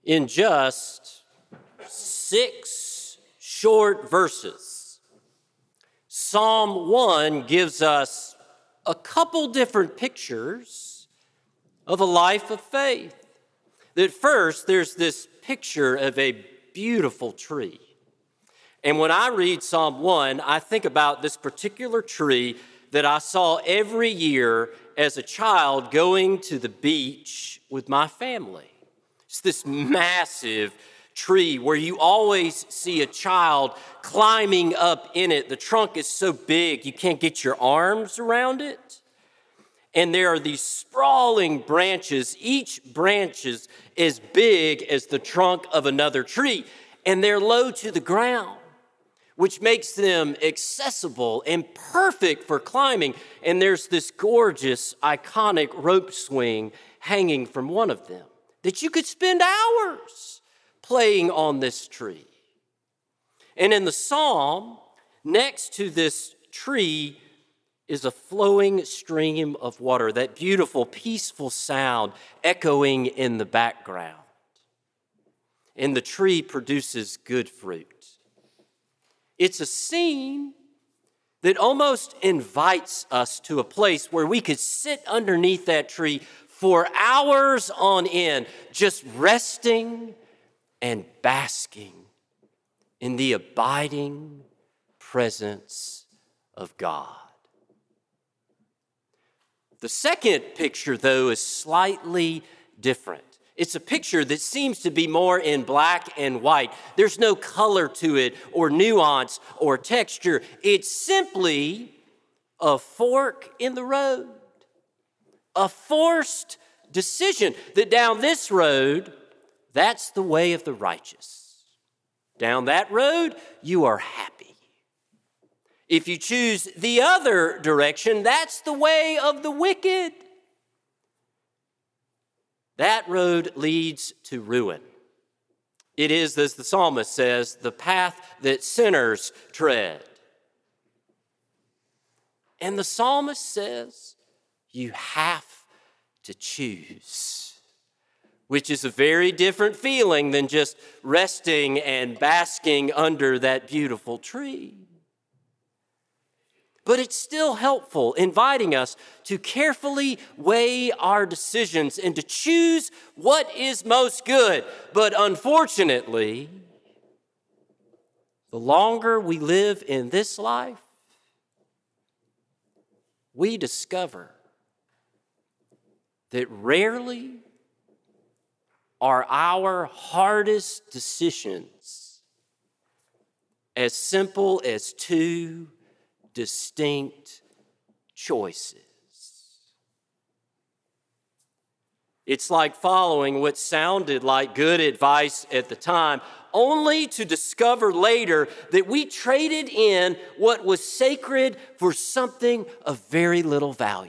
in just 6 short verses. Psalm 1 gives us a couple different pictures of a life of faith. That first, there's this picture of a beautiful tree. And when I read Psalm 1, I think about this particular tree that I saw every year as a child going to the beach with my family. It's this massive tree where you always see a child climbing up in it. The trunk is so big you can't get your arms around it. And there are these sprawling branches. Each branch is as big as the trunk of another tree, and they're low to the ground, which makes them accessible and perfect for climbing. And there's this gorgeous, iconic rope swing hanging from one of them that you could spend hours playing on this tree. And in the psalm, next to this tree is a flowing stream of water, that beautiful, peaceful sound echoing in the background. And the tree produces good fruit. It's a scene that almost invites us to a place where we could sit underneath that tree for hours on end, just resting and basking in the abiding presence of God. The second picture, though, is slightly different. It's a picture that seems to be more in black and white. There's no color to it or nuance or texture. It's simply a fork in the road, a forced decision that down this road, that's the way of the righteous. Down that road, you are happy. If you choose the other direction, that's the way of the wicked. That road leads to ruin. It is, as the psalmist says, the path that sinners tread. And the psalmist says, you have to choose, which is a very different feeling than just resting and basking under that beautiful tree. But it's still helpful, inviting us to carefully weigh our decisions and to choose what is most good. But unfortunately, the longer we live in this life, we discover that rarely are our hardest decisions as simple as 2 distinct choices. It's like following what sounded like good advice at the time, only to discover later that we traded in what was sacred for something of very little value.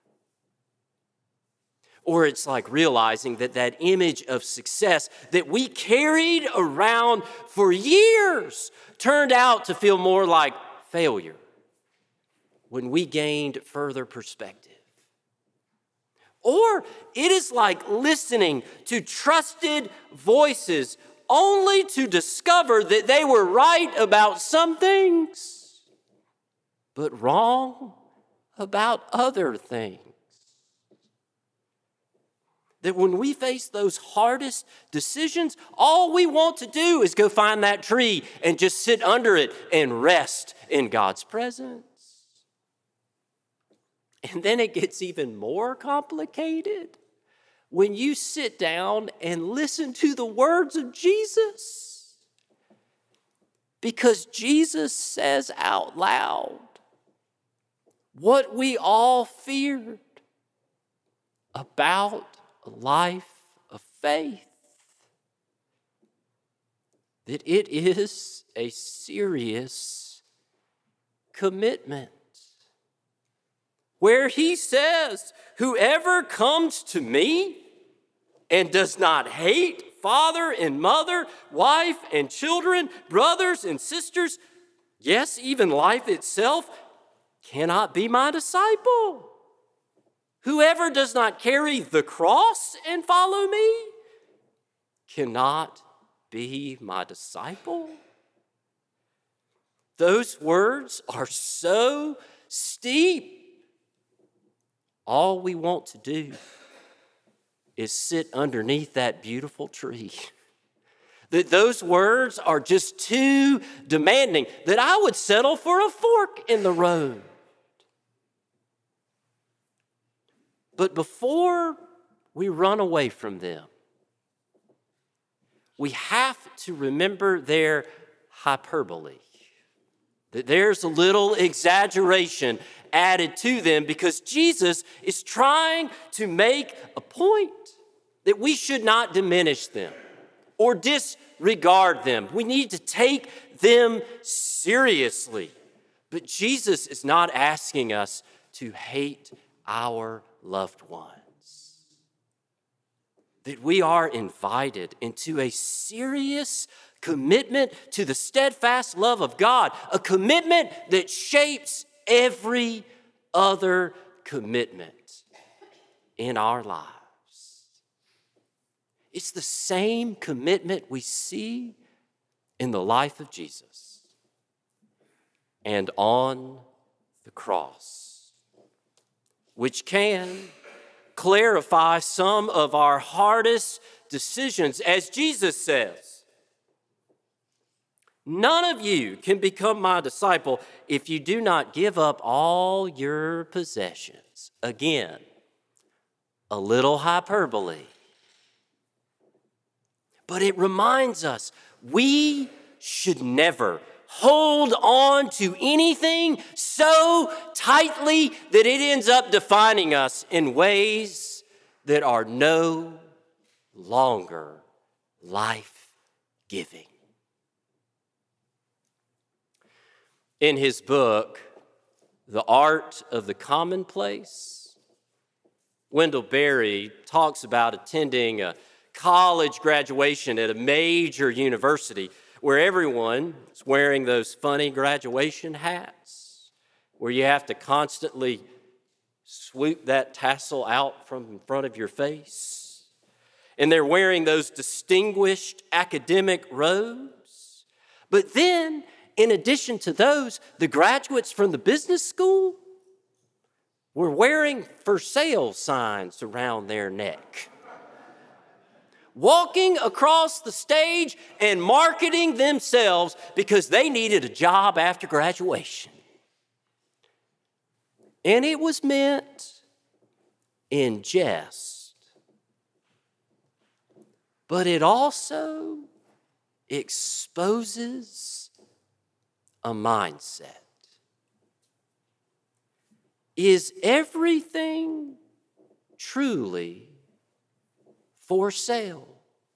Or it's like realizing that that image of success that we carried around for years turned out to feel more like failure when we gained further perspective. Or it is like listening to trusted voices only to discover that they were right about some things, but wrong about other things. That when we face those hardest decisions, all we want to do is go find that tree and just sit under it and rest in God's presence. And then it gets even more complicated when you sit down and listen to the words of Jesus. Because Jesus says out loud what we all feared about a life of faith. That it is a serious commitment. Where he says, whoever comes to me and does not hate father and mother, wife and children, brothers and sisters, yes, even life itself, cannot be my disciple. Whoever does not carry the cross and follow me cannot be my disciple? Those words are so steep. All we want to do is sit underneath that beautiful tree. That those words are just too demanding, that I would settle for a fork in the road. But before we run away from them, we have to remember their hyperbole. That there's a little exaggeration added to them because Jesus is trying to make a point that we should not diminish them or disregard them. We need to take them seriously. But Jesus is not asking us to hate our loved ones. That we are invited into a serious commitment to the steadfast love of God, a commitment that shapes every other commitment in our lives. It's the same commitment we see in the life of Jesus and on the cross, which can clarify some of our hardest decisions. As Jesus says, none of you can become my disciple if you do not give up all your possessions. Again, a little hyperbole. But it reminds us we should never hold on to anything so tightly that it ends up defining us in ways that are no longer life-giving. In his book, The Art of the Commonplace, Wendell Berry talks about attending a college graduation at a major university where everyone is wearing those funny graduation hats, where you have to constantly swoop that tassel out from in front of your face. And they're wearing those distinguished academic robes. But then, in addition to those, the graduates from the business school were wearing for sale signs around their neck, walking across the stage and marketing themselves because they needed a job after graduation. And it was meant in jest, but it also exposes a mindset. Is everything truly for sale?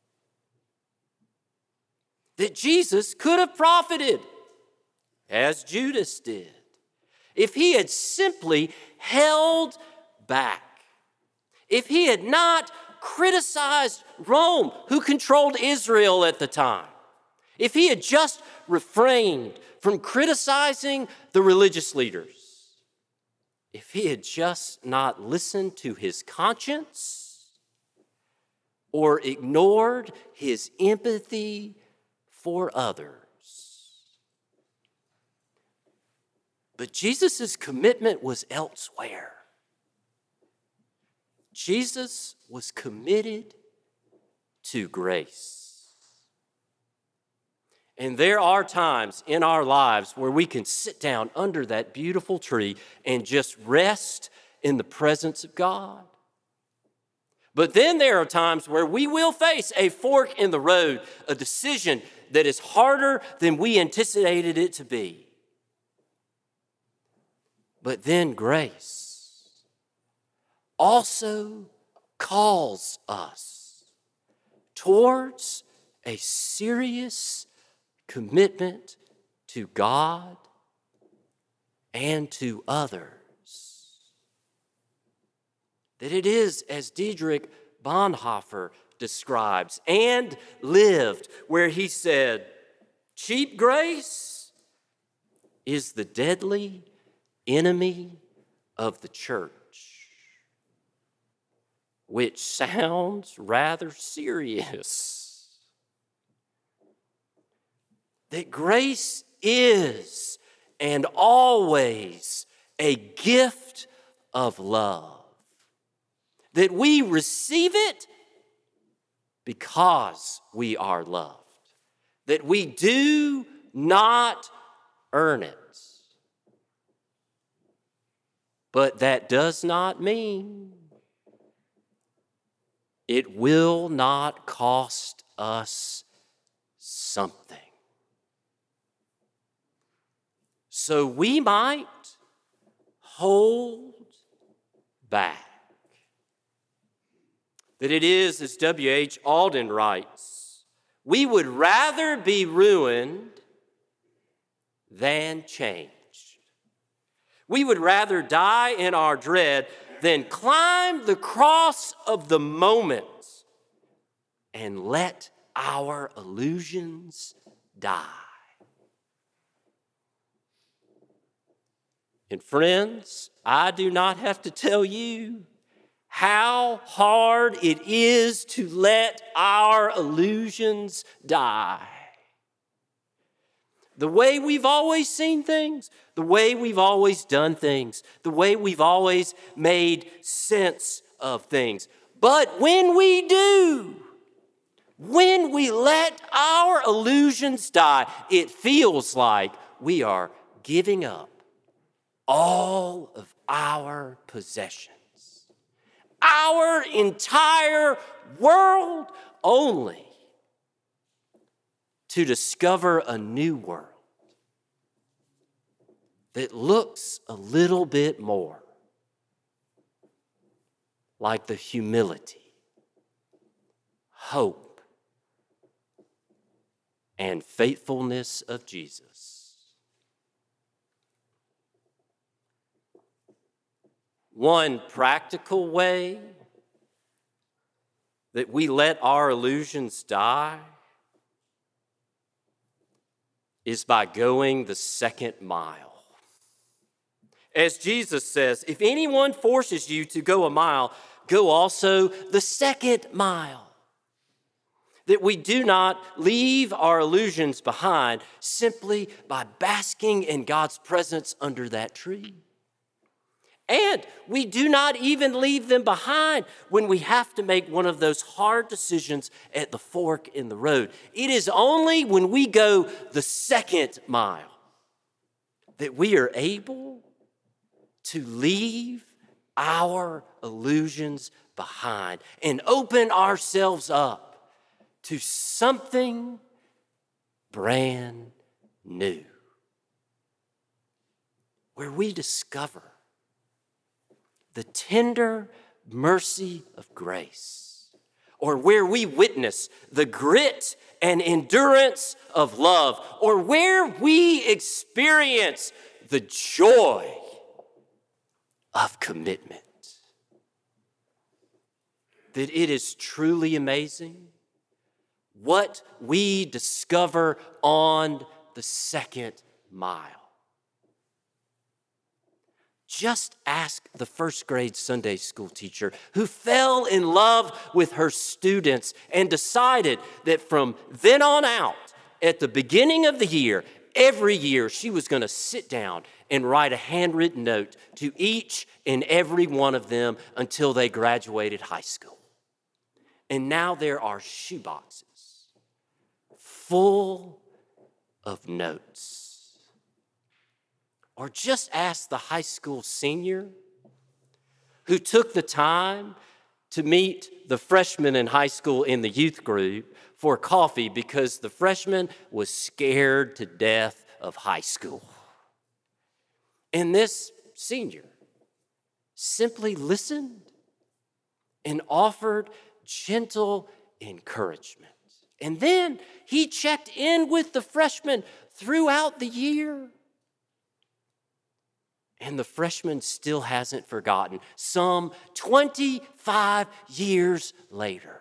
That Jesus could have profited, as Judas did, if he had simply held back, if he had not criticized Rome, who controlled Israel at the time, if he had just refrained from criticizing the religious leaders, if he had just not listened to his conscience or ignored his empathy for others. But Jesus' commitment was elsewhere. Jesus was committed to grace. And there are times in our lives where we can sit down under that beautiful tree and just rest in the presence of God. But then there are times where we will face a fork in the road, a decision that is harder than we anticipated it to be. But then grace also calls us towards a serious commitment to God and to others. That it is, as Dietrich Bonhoeffer describes and lived, where he said, cheap grace is the deadly enemy of the church, which sounds rather serious. that grace is and always a gift of love, that we receive it because we are loved, that we do not earn it. But that does not mean it will not cost us something. So we might hold back. That it is, as W.H. Auden writes, we would rather be ruined than changed. We would rather die in our dread than climb the cross of the moment and let our illusions die. And friends, I do not have to tell you how hard it is to let our illusions die. The way we've always seen things, the way we've always done things, the way we've always made sense of things. But when we do, when we let our illusions die, it feels like we are giving up all of our possessions, our entire world, only to discover a new world that looks a little bit more like the humility, hope, and faithfulness of Jesus. One practical way that we let our illusions die is by going the second mile. As Jesus says, if anyone forces you to go a mile, go also the second mile. That we do not leave our illusions behind simply by basking in God's presence under that tree. And we do not even leave them behind when we have to make one of those hard decisions at the fork in the road. It is only when we go the second mile that we are able to leave our illusions behind and open ourselves up to something brand new, where we discover the tender mercy of grace, or where we witness the grit and endurance of love, or where we experience the joy of commitment. That it is truly amazing what we discover on the second mile. Just ask the first grade Sunday school teacher who fell in love with her students and decided that from then on out, at the beginning of the year, every year she was going to sit down and write a handwritten note to each and every one of them until they graduated high school. And now there are shoeboxes full of notes. Or just ask the high school senior who took the time to meet the freshman in high school in the youth group for coffee because the freshman was scared to death of high school. And this senior simply listened and offered gentle encouragement. And then he checked in with the freshman throughout the year. And the freshman still hasn't forgotten, some 25 years later.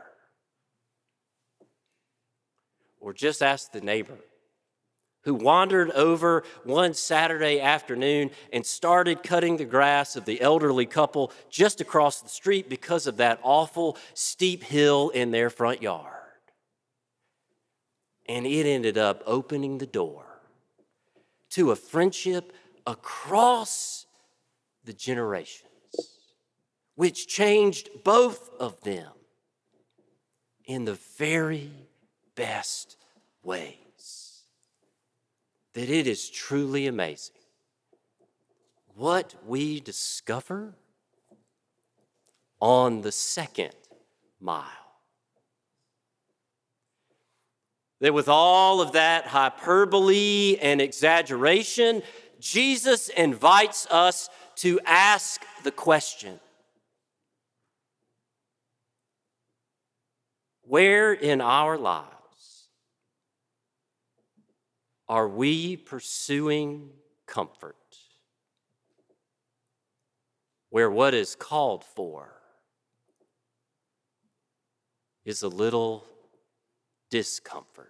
Or just ask the neighbor who wandered over one Saturday afternoon and started cutting the grass of the elderly couple just across the street because of that awful steep hill in their front yard. And it ended up opening the door to a friendship across the generations, which changed both of them in the very best ways. That it is truly amazing what we discover on the second mile. That with all of that hyperbole and exaggeration, Jesus invites us to ask the question, where in our lives are we pursuing comfort? Where what is called for is a little discomfort.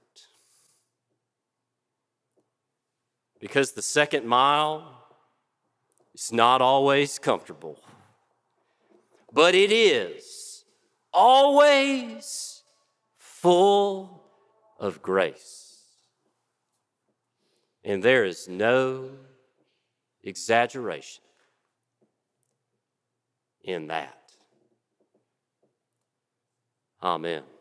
Because the second mile is not always comfortable, but it is always full of grace. And there is no exaggeration in that. Amen.